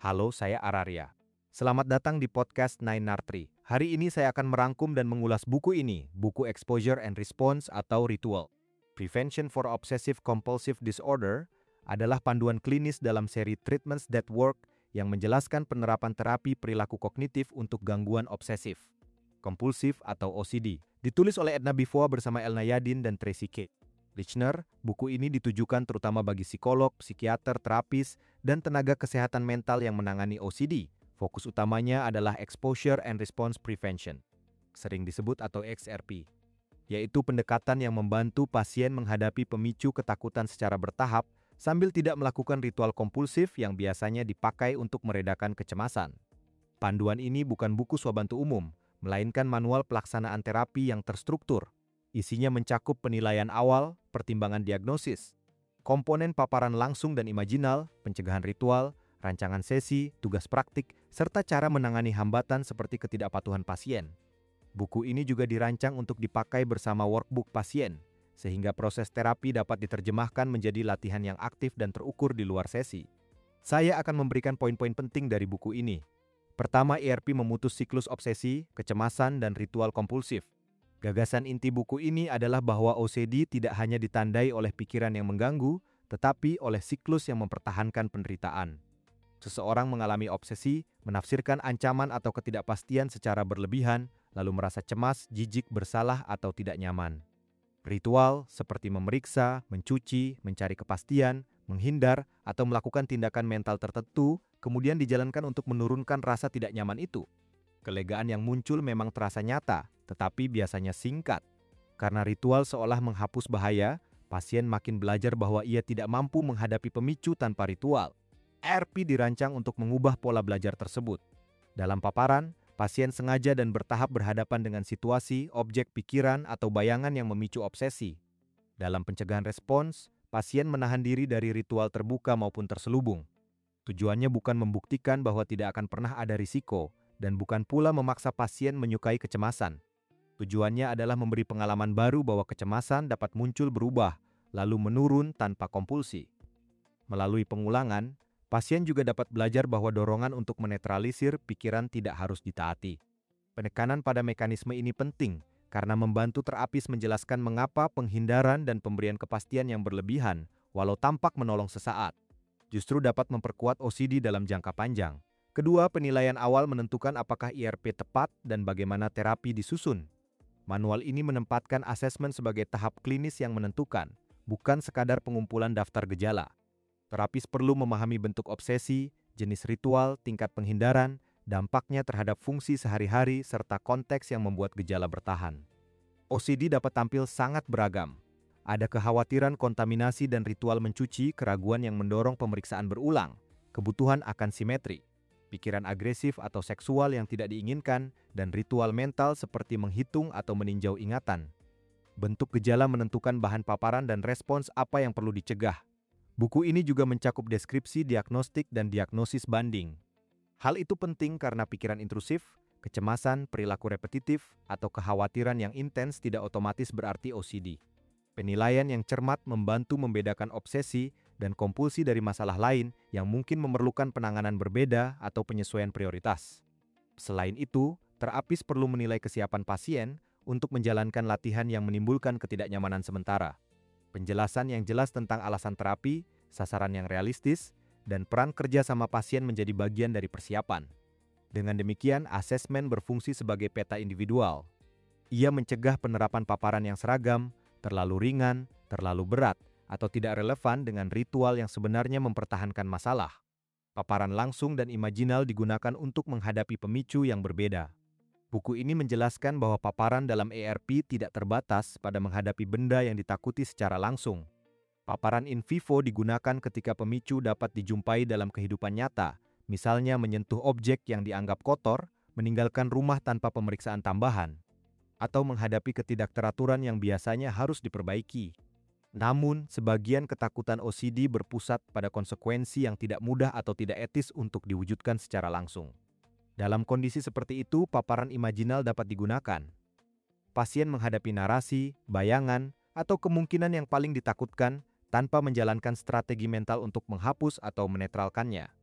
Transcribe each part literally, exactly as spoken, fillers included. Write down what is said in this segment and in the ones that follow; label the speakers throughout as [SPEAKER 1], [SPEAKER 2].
[SPEAKER 1] Halo, saya Araria. Selamat datang di podcast Nine Nartri. Hari ini saya akan merangkum dan mengulas buku ini, buku Exposure and Response atau Ritual. Prevention for Obsessive Compulsive Disorder adalah panduan klinis dalam seri Treatments That Work yang menjelaskan penerapan terapi perilaku kognitif untuk gangguan obsesif, kompulsif atau O C D. Ditulis oleh Edna Bifoa bersama Elna Yadin dan Tracy K. Lichner, buku ini ditujukan terutama bagi psikolog, psikiater, terapis, dan tenaga kesehatan mental yang menangani O C D. Fokus utamanya adalah Exposure and Response Prevention, sering disebut atau X R P, yaitu pendekatan yang membantu pasien menghadapi pemicu ketakutan secara bertahap sambil tidak melakukan ritual kompulsif yang biasanya dipakai untuk meredakan kecemasan. Panduan ini bukan buku swabantu umum, melainkan manual pelaksanaan terapi yang terstruktur. Isinya mencakup penilaian awal, pertimbangan diagnosis, komponen paparan langsung dan imajinal, pencegahan ritual, rancangan sesi, tugas praktik, serta cara menangani hambatan seperti ketidakpatuhan pasien. Buku ini juga dirancang untuk dipakai bersama workbook pasien, sehingga proses terapi dapat diterjemahkan menjadi latihan yang aktif dan terukur di luar sesi. Saya akan memberikan poin-poin penting dari buku ini. Pertama, E R P memutus siklus obsesi, kecemasan, dan ritual kompulsif. Gagasan inti buku ini adalah bahwa O C D tidak hanya ditandai oleh pikiran yang mengganggu, tetapi oleh siklus yang mempertahankan penderitaan. Seseorang mengalami obsesi, menafsirkan ancaman atau ketidakpastian secara berlebihan, lalu merasa cemas, jijik, bersalah, atau tidak nyaman. Ritual seperti memeriksa, mencuci, mencari kepastian, menghindar, atau melakukan tindakan mental tertentu, kemudian dijalankan untuk menurunkan rasa tidak nyaman itu. Kelegaan yang muncul memang terasa nyata, tetapi biasanya singkat. Karena ritual seolah menghapus bahaya, pasien makin belajar bahwa ia tidak mampu menghadapi pemicu tanpa ritual. E R P dirancang untuk mengubah pola belajar tersebut. Dalam paparan, pasien sengaja dan bertahap berhadapan dengan situasi, objek pikiran, atau bayangan yang memicu obsesi. Dalam pencegahan respons, pasien menahan diri dari ritual terbuka maupun terselubung. Tujuannya bukan membuktikan bahwa tidak akan pernah ada risiko, dan bukan pula memaksa pasien menyukai kecemasan. Tujuannya adalah memberi pengalaman baru bahwa kecemasan dapat muncul berubah, lalu menurun tanpa kompulsi. Melalui pengulangan, pasien juga dapat belajar bahwa dorongan untuk menetralisir pikiran tidak harus ditaati. Penekanan pada mekanisme ini penting, karena membantu terapis menjelaskan mengapa penghindaran dan pemberian kepastian yang berlebihan, walau tampak menolong sesaat, justru dapat memperkuat O C D dalam jangka panjang. Kedua, penilaian awal menentukan apakah E R P tepat dan bagaimana terapi disusun. Manual ini menempatkan asesmen sebagai tahap klinis yang menentukan, bukan sekadar pengumpulan daftar gejala. Terapis perlu memahami bentuk obsesi, jenis ritual, tingkat penghindaran, dampaknya terhadap fungsi sehari-hari, serta konteks yang membuat gejala bertahan. O C D dapat tampil sangat beragam. Ada kekhawatiran kontaminasi dan ritual mencuci, keraguan yang mendorong pemeriksaan berulang, kebutuhan akan simetri, pikiran agresif atau seksual yang tidak diinginkan, dan ritual mental seperti menghitung atau meninjau ingatan. Bentuk gejala menentukan bahan paparan dan respons apa yang perlu dicegah. Buku ini juga mencakup deskripsi, diagnostik, dan diagnosis banding. Hal itu penting karena pikiran intrusif, kecemasan, perilaku repetitif, atau kekhawatiran yang intens tidak otomatis berarti O C D. Penilaian yang cermat membantu membedakan obsesi dan kompulsi dari masalah lain yang mungkin memerlukan penanganan berbeda atau penyesuaian prioritas. Selain itu, terapis perlu menilai kesiapan pasien untuk menjalankan latihan yang menimbulkan ketidaknyamanan sementara. Penjelasan yang jelas tentang alasan terapi, sasaran yang realistis, dan peran kerja sama pasien menjadi bagian dari persiapan. Dengan demikian, asesmen berfungsi sebagai peta individual. Ia mencegah penerapan paparan yang seragam, terlalu ringan, terlalu berat, atau tidak relevan dengan ritual yang sebenarnya mempertahankan masalah. Paparan langsung dan imajinal digunakan untuk menghadapi pemicu yang berbeda. Buku ini menjelaskan bahwa paparan dalam E R P tidak terbatas pada menghadapi benda yang ditakuti secara langsung. Paparan in vivo digunakan ketika pemicu dapat dijumpai dalam kehidupan nyata, misalnya menyentuh objek yang dianggap kotor, meninggalkan rumah tanpa pemeriksaan tambahan, atau menghadapi ketidakteraturan yang biasanya harus diperbaiki. Namun, sebagian ketakutan O C D berpusat pada konsekuensi yang tidak mudah atau tidak etis untuk diwujudkan secara langsung. Dalam kondisi seperti itu, paparan imajinal dapat digunakan. Pasien menghadapi narasi, bayangan, atau kemungkinan yang paling ditakutkan tanpa menjalankan strategi mental untuk menghapus atau menetralkannya.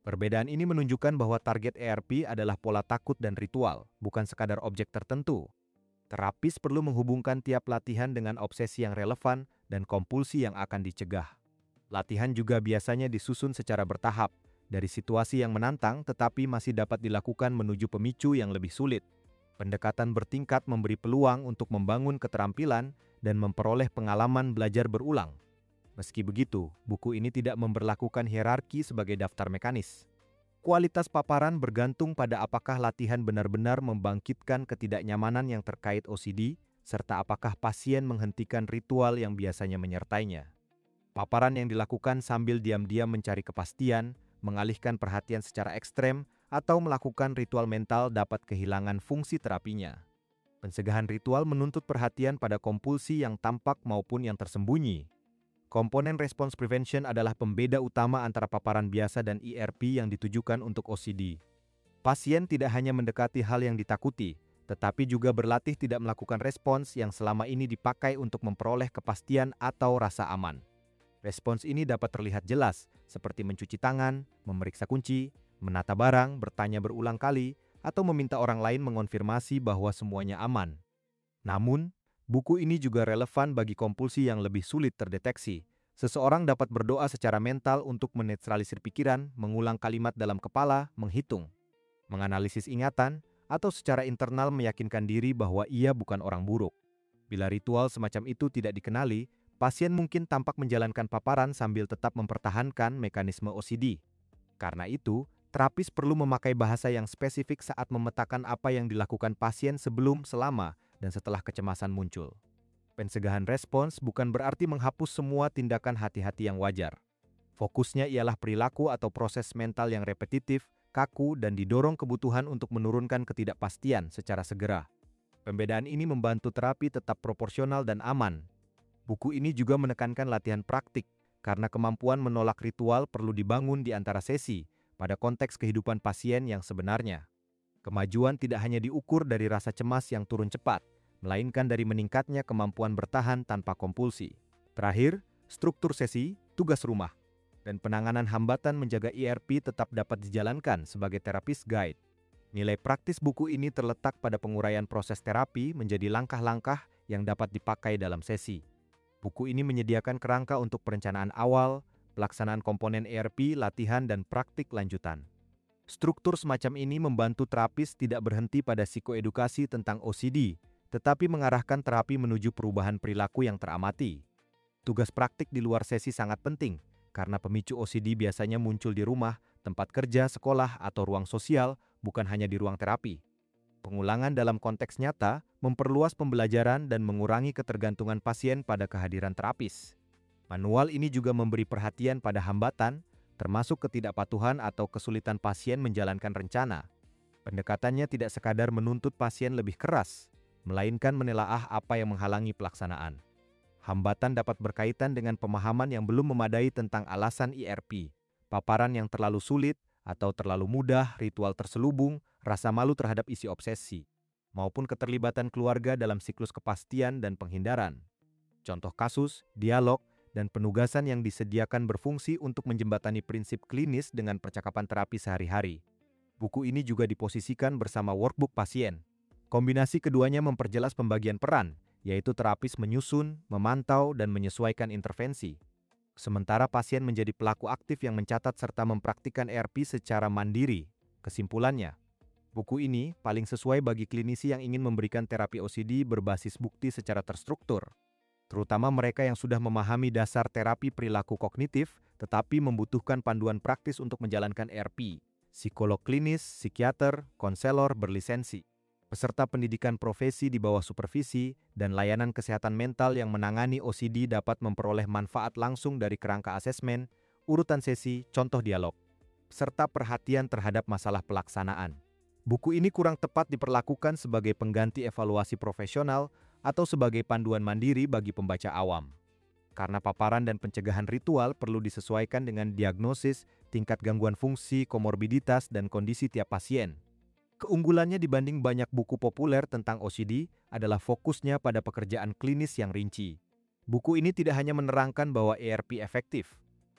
[SPEAKER 1] Perbedaan ini menunjukkan bahwa target E R P adalah pola takut dan ritual, bukan sekadar objek tertentu. Terapis perlu menghubungkan tiap latihan dengan obsesi yang relevan dan kompulsi yang akan dicegah. Latihan juga biasanya disusun secara bertahap, dari situasi yang menantang tetapi masih dapat dilakukan menuju pemicu yang lebih sulit. Pendekatan bertingkat memberi peluang untuk membangun keterampilan dan memperoleh pengalaman belajar berulang. Meski begitu, buku ini tidak memberlakukan hierarki sebagai daftar mekanis. Kualitas paparan bergantung pada apakah latihan benar-benar membangkitkan ketidaknyamanan yang terkait O C D, serta apakah pasien menghentikan ritual yang biasanya menyertainya. Paparan yang dilakukan sambil diam-diam mencari kepastian, mengalihkan perhatian secara ekstrem, atau melakukan ritual mental dapat kehilangan fungsi terapinya. Pencegahan ritual menuntut perhatian pada kompulsi yang tampak maupun yang tersembunyi. Komponen response prevention adalah pembeda utama antara paparan biasa dan E R P yang ditujukan untuk O C D. Pasien tidak hanya mendekati hal yang ditakuti, tetapi juga berlatih tidak melakukan respons yang selama ini dipakai untuk memperoleh kepastian atau rasa aman. Respons ini dapat terlihat jelas, seperti mencuci tangan, memeriksa kunci, menata barang, bertanya berulang kali, atau meminta orang lain mengonfirmasi bahwa semuanya aman. Namun, buku ini juga relevan bagi kompulsi yang lebih sulit terdeteksi. Seseorang dapat berdoa secara mental untuk menetralisir pikiran, mengulang kalimat dalam kepala, menghitung, menganalisis ingatan, atau secara internal meyakinkan diri bahwa ia bukan orang buruk. Bila ritual semacam itu tidak dikenali, pasien mungkin tampak menjalankan paparan sambil tetap mempertahankan mekanisme O C D. Karena itu, terapis perlu memakai bahasa yang spesifik saat memetakan apa yang dilakukan pasien sebelum, selama, dan setelah kecemasan muncul. Pencegahan respons bukan berarti menghapus semua tindakan hati-hati yang wajar. Fokusnya ialah perilaku atau proses mental yang repetitif, kaku, dan didorong kebutuhan untuk menurunkan ketidakpastian secara segera. Pembedaan ini membantu terapi tetap proporsional dan aman. Buku ini juga menekankan latihan praktik, karena kemampuan menolak ritual perlu dibangun di antara sesi, pada konteks kehidupan pasien yang sebenarnya. Kemajuan tidak hanya diukur dari rasa cemas yang turun cepat, melainkan dari meningkatnya kemampuan bertahan tanpa kompulsi. Terakhir, struktur sesi, tugas rumah, dan penanganan hambatan menjaga E R P tetap dapat dijalankan sebagai terapis guide. Nilai praktis buku ini terletak pada penguraian proses terapi menjadi langkah-langkah yang dapat dipakai dalam sesi. Buku ini menyediakan kerangka untuk perencanaan awal, pelaksanaan komponen E R P, latihan, dan praktik lanjutan. Struktur semacam ini membantu terapis tidak berhenti pada psikoedukasi tentang O C D, tetapi mengarahkan terapi menuju perubahan perilaku yang teramati. Tugas praktik di luar sesi sangat penting, karena pemicu O C D biasanya muncul di rumah, tempat kerja, sekolah, atau ruang sosial, bukan hanya di ruang terapi. Pengulangan dalam konteks nyata memperluas pembelajaran dan mengurangi ketergantungan pasien pada kehadiran terapis. Manual ini juga memberi perhatian pada hambatan, termasuk ketidakpatuhan atau kesulitan pasien menjalankan rencana. Pendekatannya tidak sekadar menuntut pasien lebih keras, melainkan menelaah apa yang menghalangi pelaksanaan. Hambatan dapat berkaitan dengan pemahaman yang belum memadai tentang alasan E R P, paparan yang terlalu sulit atau terlalu mudah, ritual terselubung, rasa malu terhadap isi obsesi, maupun keterlibatan keluarga dalam siklus kepastian dan penghindaran. Contoh kasus, dialog, dan penugasan yang disediakan berfungsi untuk menjembatani prinsip klinis dengan percakapan terapi sehari-hari. Buku ini juga diposisikan bersama workbook pasien. Kombinasi keduanya memperjelas pembagian peran, yaitu terapis menyusun, memantau, dan menyesuaikan intervensi. Sementara pasien menjadi pelaku aktif yang mencatat serta mempraktikkan E R P secara mandiri. Kesimpulannya, buku ini paling sesuai bagi klinisi yang ingin memberikan terapi O C D berbasis bukti secara terstruktur, terutama mereka yang sudah memahami dasar terapi perilaku kognitif, tetapi membutuhkan panduan praktis untuk menjalankan E R P. Psikolog klinis, psikiater, konselor berlisensi, peserta pendidikan profesi di bawah supervisi, dan layanan kesehatan mental yang menangani O C D dapat memperoleh manfaat langsung dari kerangka asesmen, urutan sesi, contoh dialog, serta perhatian terhadap masalah pelaksanaan. Buku ini kurang tepat diperlakukan sebagai pengganti evaluasi profesional atau sebagai panduan mandiri bagi pembaca awam. Karena paparan dan pencegahan ritual perlu disesuaikan dengan diagnosis, tingkat gangguan fungsi, komorbiditas, dan kondisi tiap pasien. Keunggulannya dibanding banyak buku populer tentang O C D adalah fokusnya pada pekerjaan klinis yang rinci. Buku ini tidak hanya menerangkan bahwa E R P efektif,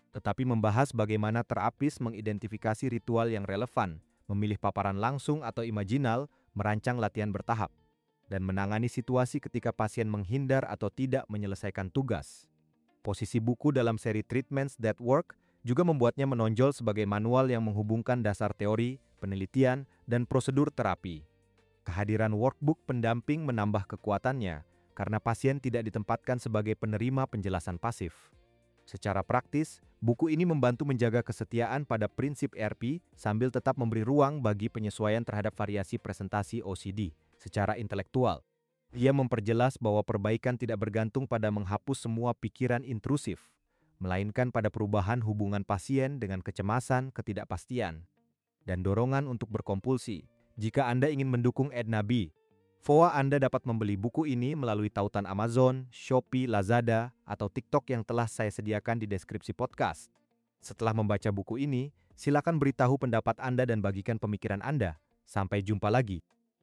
[SPEAKER 1] tetapi membahas bagaimana terapis mengidentifikasi ritual yang relevan, memilih paparan langsung atau imajinal, merancang latihan bertahap, dan menangani situasi ketika pasien menghindar atau tidak menyelesaikan tugas. Posisi buku dalam seri Treatments That Work juga membuatnya menonjol sebagai manual yang menghubungkan dasar teori, penelitian, dan prosedur terapi. Kehadiran workbook pendamping menambah kekuatannya karena pasien tidak ditempatkan sebagai penerima penjelasan pasif. Secara praktis, buku ini membantu menjaga kesetiaan pada prinsip E R P sambil tetap memberi ruang bagi penyesuaian terhadap variasi presentasi O C D secara intelektual. Ia memperjelas bahwa perbaikan tidak bergantung pada menghapus semua pikiran intrusif, melainkan pada perubahan hubungan pasien dengan kecemasan, ketidakpastian, dan dorongan untuk berkompulsi. Jika Anda ingin mendukung Edna B. Foa, Anda dapat membeli buku ini melalui tautan Amazon, Shopee, Lazada, atau TikTok yang telah saya sediakan di deskripsi podcast. Setelah membaca buku ini, silakan beritahu pendapat Anda dan bagikan pemikiran Anda. Sampai jumpa lagi.